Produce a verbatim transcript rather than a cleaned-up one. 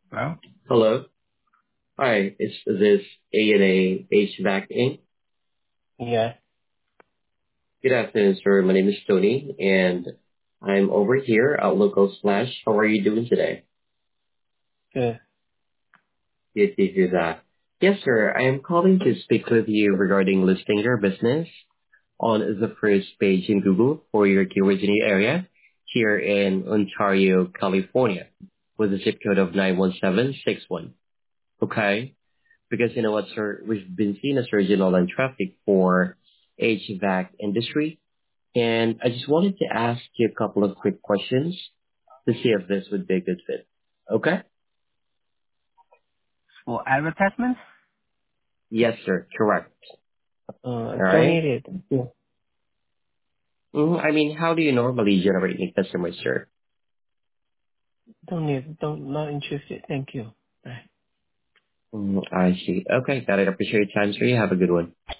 Well, Hello. Hi, is this A and A H V A C Incorporated? yeah, Good afternoon, sir. My name is Tony, and I'm over here at Local Slash. How are you doing today? good. Good to hear that. Yes, sir. I am calling to speak with you regarding listing your business on the first page in Google for your keywords in your area here in Ontario, California, with a zip code of nine one seven six one. Okay? Because you know what, sir, we've been seeing a surge in online traffic for H V A C industry, and I just wanted to ask you a couple of quick questions to see if this would be a good fit. Okay? For advertisements, Yes, sir. Correct. uh, All don't right. need it. Yeah. Mm, I mean, how do you normally generate new customers, sir? Don't need, don't, not interested. Thank you. Bye. Mm, I see. Okay, got it. Appreciate your time, sir. You have a good one.